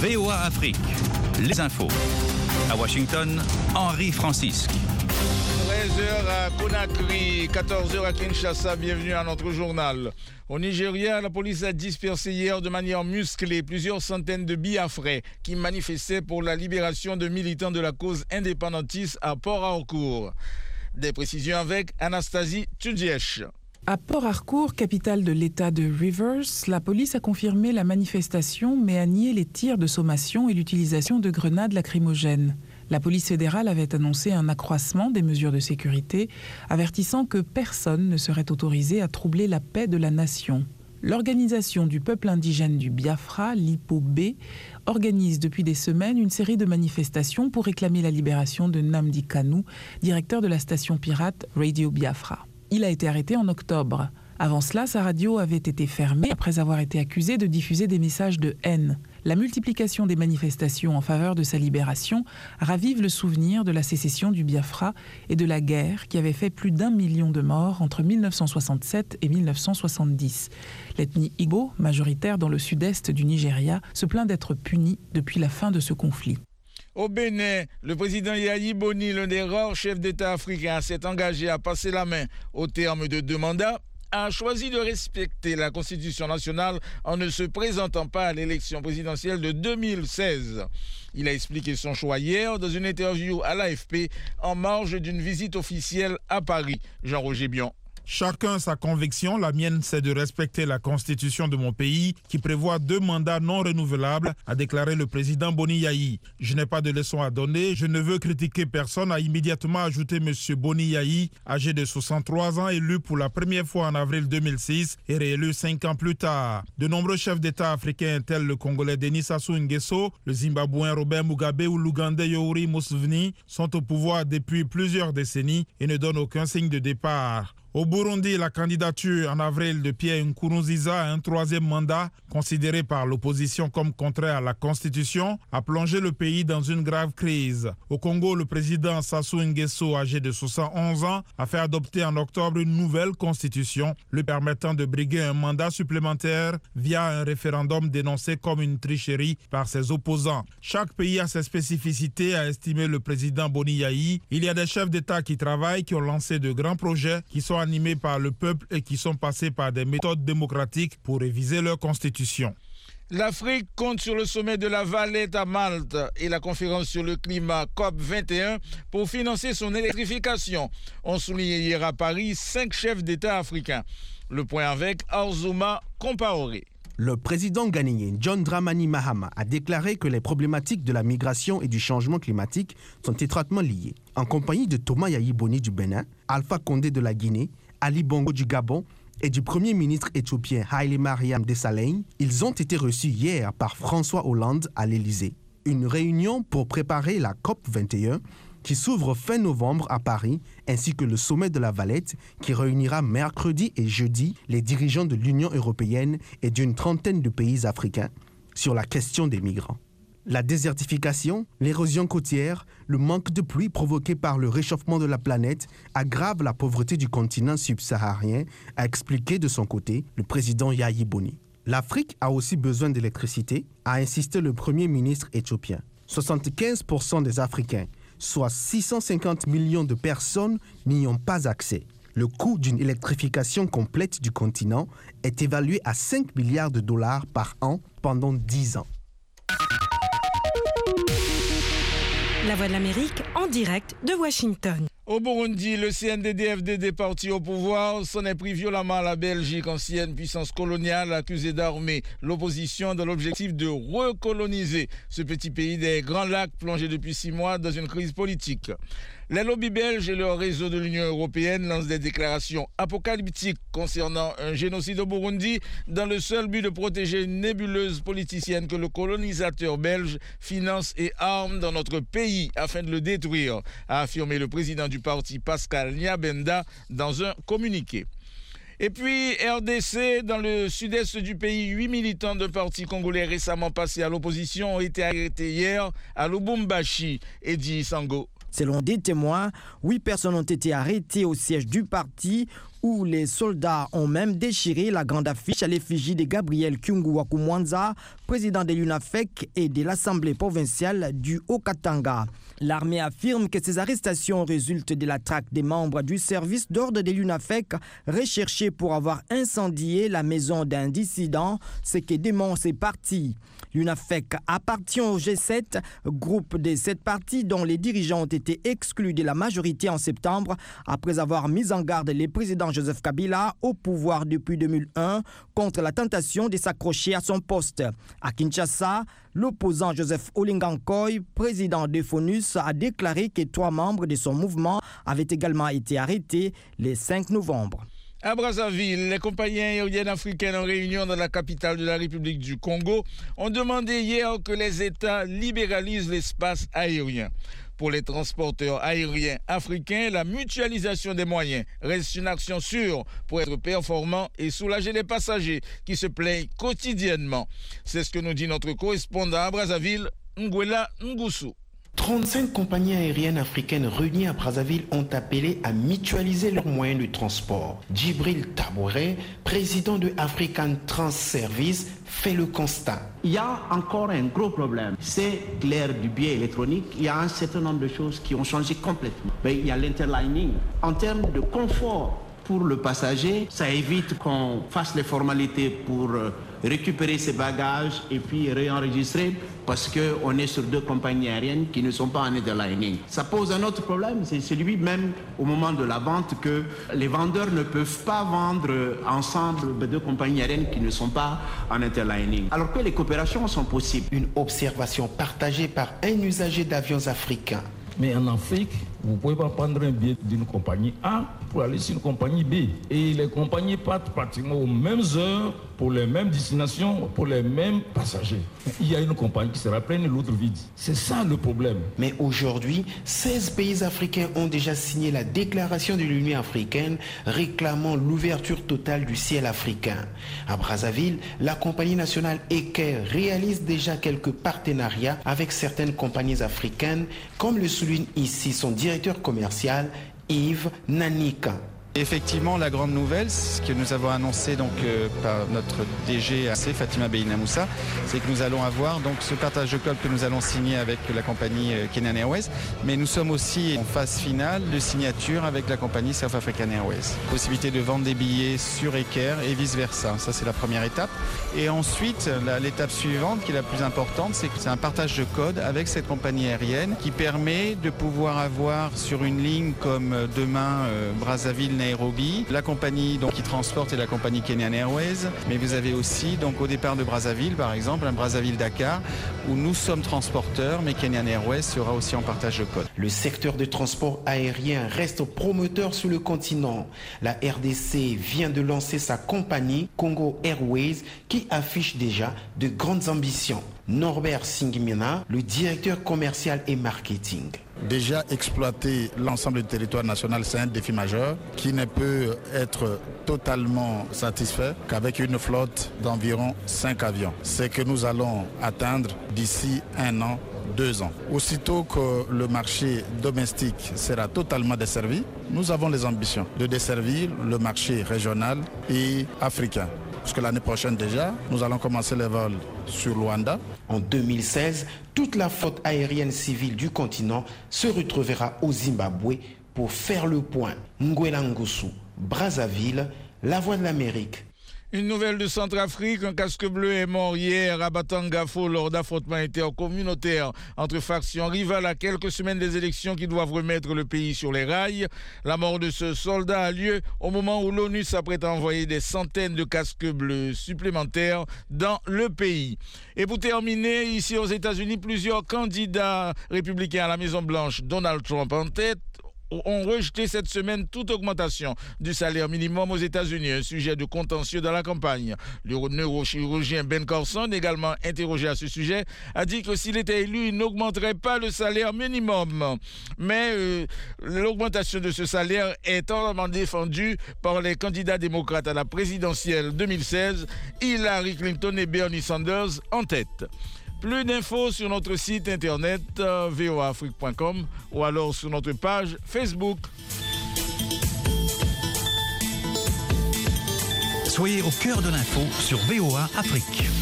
VOA Afrique, les infos. À Washington, Henri Francisque. 13h à Conakry, 14h à Kinshasa, bienvenue à notre journal. Au Nigeria, la police a dispersé hier de manière musclée plusieurs centaines de Biafrais qui manifestaient pour la libération de militants de la cause indépendantiste à Port-Harcourt. Des précisions avec Anastasie Tudiesh. À Port-Harcourt, capitale de l'État de Rivers, la police a confirmé la manifestation mais a nié les tirs de sommation et l'utilisation de grenades lacrymogènes. La police fédérale avait annoncé un accroissement des mesures de sécurité, avertissant que personne ne serait autorisé à troubler la paix de la nation. L'organisation du peuple indigène du Biafra, l'IPOB, organise depuis des semaines une série de manifestations pour réclamer la libération de Nnamdi Kanu, directeur de la station pirate Radio Biafra. Il a été arrêté en octobre. Avant cela, sa radio avait été fermée après avoir été accusé de diffuser des messages de haine. La multiplication des manifestations en faveur de sa libération ravive le souvenir de la sécession du Biafra et de la guerre qui avait fait plus d'1 million de morts entre 1967 et 1970. L'ethnie Igbo, majoritaire dans le sud-est du Nigeria, se plaint d'être punie depuis la fin de ce conflit. Au Bénin, le président Yayi Boni, l'un des rares chefs d'État africains, s'est engagé à passer la main au terme de 2 mandats, a choisi de respecter la Constitution nationale en ne se présentant pas à l'élection présidentielle de 2016. Il a expliqué son choix hier dans une interview à l'AFP en marge d'une visite officielle à Paris. Jean-Roger Bion. Chacun sa conviction, la mienne c'est de respecter la constitution de mon pays qui prévoit 2 mandats non renouvelables, a déclaré le président Boni Yayi. Je n'ai pas de leçon à donner, je ne veux critiquer personne, a immédiatement ajouté M. Boni Yayi, âgé de 63 ans, élu pour la première fois en avril 2006 et réélu 5 ans plus tard. De nombreux chefs d'État africains tels le Congolais Denis Sassou Nguesso, le Zimbabwéen Robert Mugabe ou l'Ougandais Yoweri Museveni sont au pouvoir depuis plusieurs décennies et ne donnent aucun signe de départ. Au Burundi, la candidature en avril de Pierre Nkurunziza à un 3e mandat, considéré par l'opposition comme contraire à la Constitution, a plongé le pays dans une grave crise. Au Congo, le président Sassou Nguesso, âgé de 71 ans, a fait adopter en octobre une nouvelle Constitution, lui permettant de briguer un mandat supplémentaire via un référendum dénoncé comme une tricherie par ses opposants. Chaque pays a ses spécificités, a estimé le président Boni Yayi. Il y a des chefs d'État qui travaillent, qui ont lancé de grands projets, qui sont animés par le peuple et qui sont passés par des méthodes démocratiques pour réviser leur constitution. L'Afrique compte sur le sommet de la Valette à Malte et la conférence sur le climat COP21 pour financer son électrification. On soulignait hier à Paris 5 chefs d'État africains. Le point avec Arzouma Compaoré. Le président ghanéen John Dramani Mahama a déclaré que les problématiques de la migration et du changement climatique sont étroitement liées. En compagnie de Thomas Yayi Boni du Bénin, Alpha Condé de la Guinée, Ali Bongo du Gabon et du Premier ministre éthiopien Haïlé Mariam Desalegn, ils ont été reçus hier par François Hollande à l'Élysée. Une réunion pour préparer la COP21 qui s'ouvre fin novembre à Paris, ainsi que le sommet de la Valette qui réunira mercredi et jeudi les dirigeants de l'Union européenne et d'une trentaine de pays africains sur la question des migrants. La désertification, l'érosion côtière, le manque de pluie provoqué par le réchauffement de la planète aggravent la pauvreté du continent subsaharien, a expliqué de son côté le président Yayi Boni. L'Afrique a aussi besoin d'électricité, a insisté le Premier ministre éthiopien. 75% des Africains, soit 650 millions de personnes, n'y ont pas accès. Le coût d'une électrification complète du continent est évalué à 5 milliards de dollars par an pendant 10 ans. La Voix de l'Amérique en direct de Washington. Au Burundi, le CNDD-FDD parti au pouvoir s'en est pris violemment à la Belgique, ancienne puissance coloniale accusée d'armer l'opposition dans l'objectif de recoloniser ce petit pays des Grands Lacs plongé depuis 6 mois dans une crise politique. Les lobbies belges et leur réseau de l'Union européenne lancent des déclarations apocalyptiques concernant un génocide au Burundi dans le seul but de protéger une nébuleuse politicienne que le colonisateur belge finance et arme dans notre pays afin de le détruire, a affirmé le président du parti Pascal Nyabenda dans un communiqué. Et puis, RDC, dans le sud-est du pays, 8 militants de partis congolais récemment passés à l'opposition ont été arrêtés hier à Lubumbashi. Eddy Sango. Selon des témoins, 8 personnes ont été arrêtées au siège du parti où les soldats ont même déchiré la grande affiche à l'effigie de Gabriel Kyungu Mwanza, président de l'UNAFEC et de l'Assemblée provinciale du Haut-Katanga. L'armée affirme que ces arrestations résultent de la traque des membres du service d'ordre de l'UNAFEC recherchés pour avoir incendié la maison d'un dissident, ce que dément ces partis. L'UNAFEC appartient au G7, groupe des 7 partis dont les dirigeants ont été exclus de la majorité en septembre après avoir mis en garde le président Joseph Kabila au pouvoir depuis 2001 contre la tentation de s'accrocher à son poste. À Kinshasa, l'opposant Joseph Olingankoy, président de FONUS, a déclaré que 3 membres de son mouvement avaient également été arrêtés le 5 novembre. À Brazzaville, les compagnies aériennes africaines en réunion dans la capitale de la République du Congo ont demandé hier que les États libéralisent l'espace aérien. Pour les transporteurs aériens africains, la mutualisation des moyens reste une action sûre pour être performant et soulager les passagers qui se plaignent quotidiennement. C'est ce que nous dit notre correspondant à Brazzaville, Nguela Ngusu. 35 compagnies aériennes africaines réunies à Brazzaville ont appelé à mutualiser leurs moyens de transport. Djibril Tabouret, président de African Trans Service, fait le constat. Il y a encore un gros problème. C'est l'ère du billet électronique. Il y a un certain nombre de choses qui ont changé complètement. Mais il y a l'interlining. En termes de confort pour le passager, ça évite qu'on fasse les formalités pour récupérer ses bagages et puis réenregistrer parce qu'on est sur 2 compagnies aériennes qui ne sont pas en interlining. Ça pose un autre problème, c'est celui même au moment de la vente que les vendeurs ne peuvent pas vendre ensemble 2 compagnies aériennes qui ne sont pas en interlining. Alors que les coopérations sont possibles. Une observation partagée par un usager d'avions africains. Mais en Afrique, vous ne pouvez pas prendre un billet d'une compagnie A pour aller sur une compagnie B. Et les compagnies partent pratiquement aux mêmes heures, pour les mêmes destinations, pour les mêmes passagers. Il y a une compagnie qui sera pleine et l'autre vide. C'est ça le problème. Mais aujourd'hui, 16 pays africains ont déjà signé la déclaration de l'Union africaine réclamant l'ouverture totale du ciel africain. À Brazzaville, la compagnie nationale Eker réalise déjà quelques partenariats avec certaines compagnies africaines, comme le souligne ici son directeur commercial Yves Nanika. Effectivement, la grande nouvelle, ce que nous avons annoncé par notre DG Fatima Beinamoussa, c'est que nous allons avoir donc ce partage de code que nous allons signer avec la compagnie Kenyan Airways, mais nous sommes aussi en phase finale de signature avec la compagnie South African Airways. Possibilité de vendre des billets sur Eker et vice-versa. Ça, c'est la première étape. Et ensuite, l'étape suivante, qui est la plus importante, c'est que c'est un partage de code avec cette compagnie aérienne qui permet de pouvoir avoir sur une ligne comme demain Brazzaville Nairobi, la compagnie qui transporte est la compagnie Kenyan Airways, mais vous avez aussi au départ de Brazzaville par exemple un Brazzaville-Dakar où nous sommes transporteurs mais Kenyan Airways sera aussi en partage de code. Le secteur de transport aérien reste promoteur sur le continent. La RDC vient de lancer sa compagnie Congo Airways qui affiche déjà de grandes ambitions. Norbert Singimina, le directeur commercial et marketing. Déjà exploiter l'ensemble du territoire national, c'est un défi majeur qui ne peut être totalement satisfait qu'avec une flotte d'environ 5 avions. C'est que nous allons atteindre d'ici 1 an, 2 ans. Aussitôt que le marché domestique sera totalement desservi, nous avons les ambitions de desservir le marché régional et africain. Parce que l'année prochaine déjà, nous allons commencer les vols sur Luanda. En 2016, toute la flotte aérienne civile du continent se retrouvera au Zimbabwe pour faire le point. Nguela Ngusu, Brazzaville, La Voix de l'Amérique. Une nouvelle de Centrafrique, un casque bleu est mort hier à Batangafo lors d'affrontements intercommunautaires entre factions rivales à quelques semaines des élections qui doivent remettre le pays sur les rails. La mort de ce soldat a lieu au moment où l'ONU s'apprête à envoyer des centaines de casques bleus supplémentaires dans le pays. Et pour terminer, ici aux États-Unis, plusieurs candidats républicains à la Maison-Blanche, Donald Trump en tête, ont rejeté cette semaine toute augmentation du salaire minimum aux États-Unis, un sujet de contentieux dans la campagne. Le neurochirurgien Ben Carson, également interrogé à ce sujet, a dit que s'il était élu, il n'augmenterait pas le salaire minimum. Mais l'augmentation de ce salaire est entièrement défendue par les candidats démocrates à la présidentielle 2016, Hillary Clinton et Bernie Sanders en tête. Plus d'infos sur notre site internet voaafrique.com ou alors sur notre page Facebook. Soyez au cœur de l'info sur VOA Afrique.